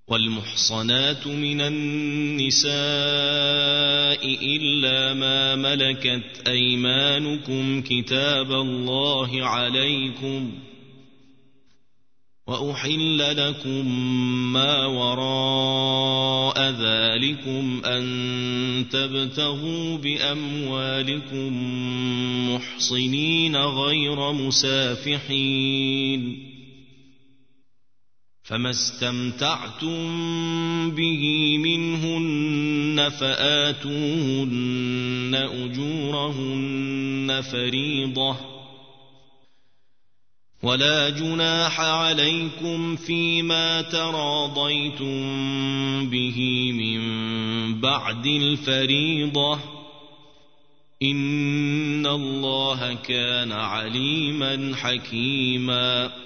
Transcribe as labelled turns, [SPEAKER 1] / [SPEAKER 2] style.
[SPEAKER 1] والمحصنات من النساء إلا ما ملكت أيمانكم كتاب الله عليكم وأحل لكم ما وراء ذلكم أن تبتغوا بأموالكم محصنين غير مسافحين فما استمتعتم به منهن فآتوهن أجورهن فريضة ولا جناح عليكم فيما تراضيتم به من بعد الفريضة إن الله كان عليما حكيما